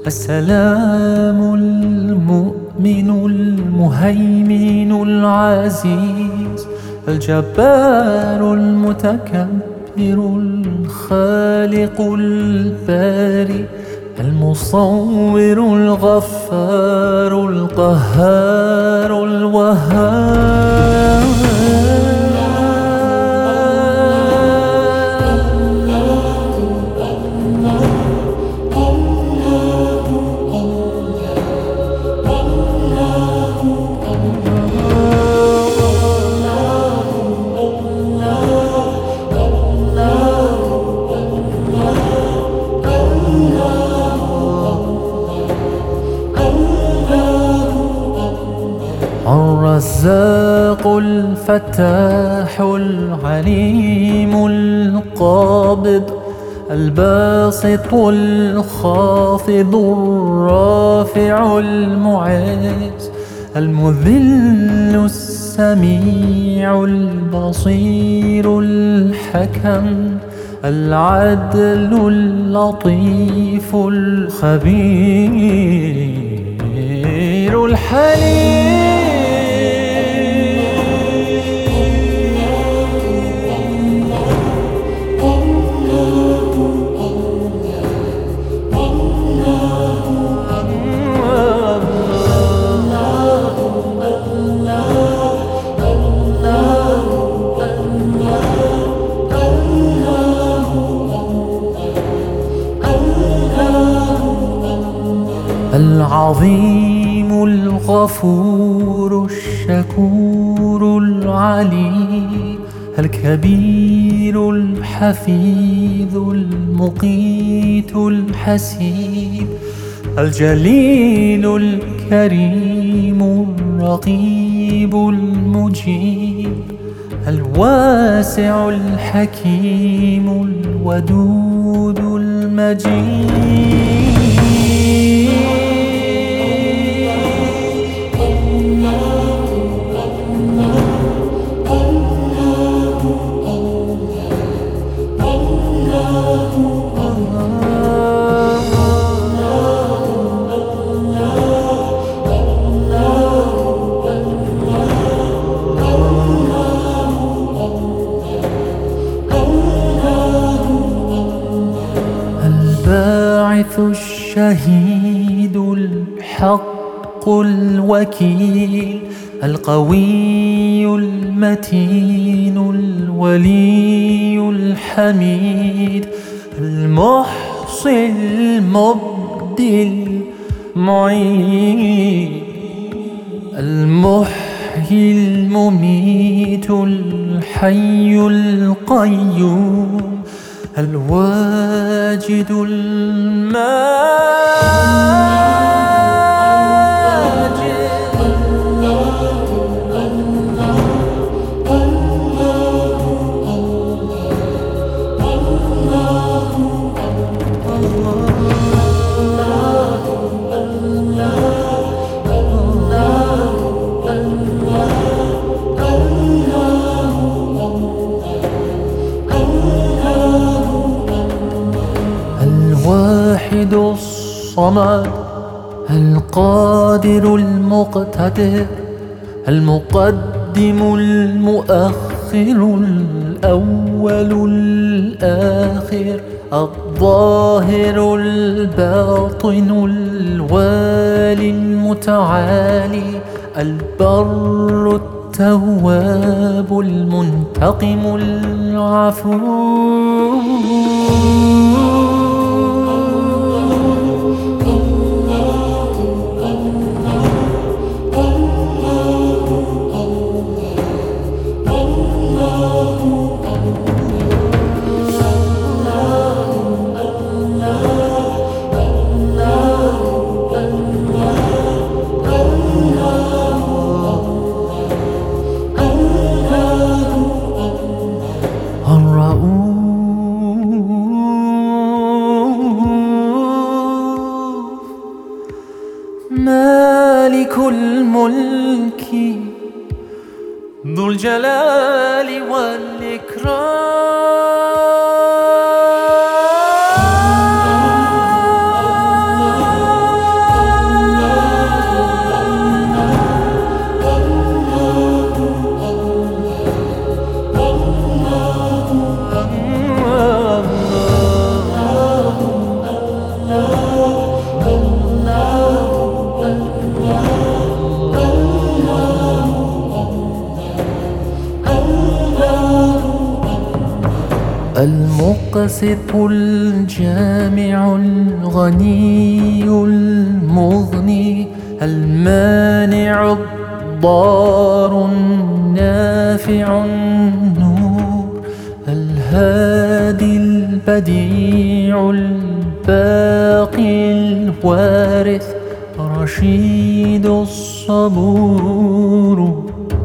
السلام المؤمن المهيمن العزيز الجبار المتكبر الخالق الباري المصور الغفار القهار الوهاب. الرزاق الفتاح العليم القابض الباسط الخافض الرافع المعز المذل السميع البصير الحكم العدل اللطيف الخبير الحليم. العظيم الغفور الشكور العليم الكبير الحفيظ المقيت الحسيب الجليل الكريم الرقيب المجيب الواسع الحكيم الودود المجيد. الباعث الشهيد الحق الوكيل القوي المتين الولي الحميد المحصي المبدي المعيد المحيي المميت الحي القيوم الواجد الماجد. الواحد الصمد القادر المقتدر المقدم المؤخر الأول الآخر الظاهر الباطن الوالي المتعالي البر التواب المنتقم العفو. مالك الملك ذو الجلال والإكرام. المقسط الجامع الغني المغني المانع الضار النافع النور الهادي البديع الباقي الوارث رشيد الصبور